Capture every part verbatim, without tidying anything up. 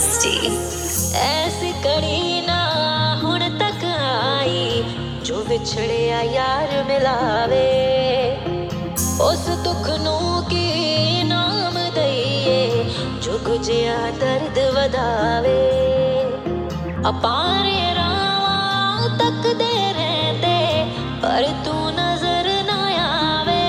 Dusty ऐसी कड़ी ना हुण तक आई जो विछड़िया यार मिलावे उस दुख नू की नाम दईए जो गुजिया दर्द वधावे अपारे रावां तकदे रहंदे पर तू नजर ना आवे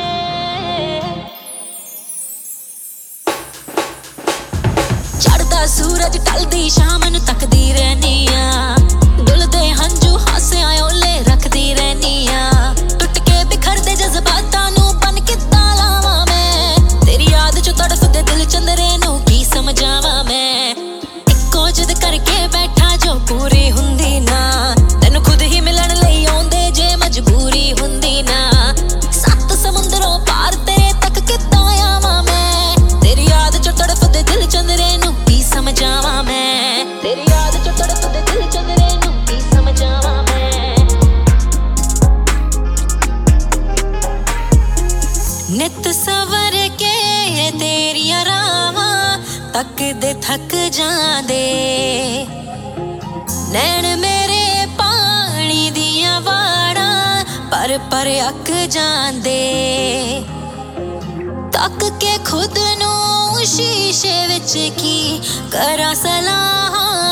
चढ़दा सूरज ढलदी शाम नू तकदी रहनी आ डुलदे हंजू हासियां ओले रखदी रहनी आ टुट के बिखरदे जज्बातां नू बन किद्दां लावां मैं तेरी याद चो तड़फदे दिल चंदरे नू की समझावां मैं इक्को जिद करके बैठा जो पूरी हुंदी ना तैनू खुद ही मिलन लई आउंदे जे मजबूरी हुंदी ना सत्त समुंदरों पार तेरे तक किद्दां आवां मैं तेरी याद चो तड़फदे दिल चंदरे नू की समझावां मैं तेरी याद चो तड़फदे दिल चंदरे नू की समझावां मैं नित सवर के तेरियां रावां तकदे थक जांदे नैन मेरे पानी दियां वाड़ां पर पर अक जांदे तक के खुद नू शीशे विच की करा सलाहां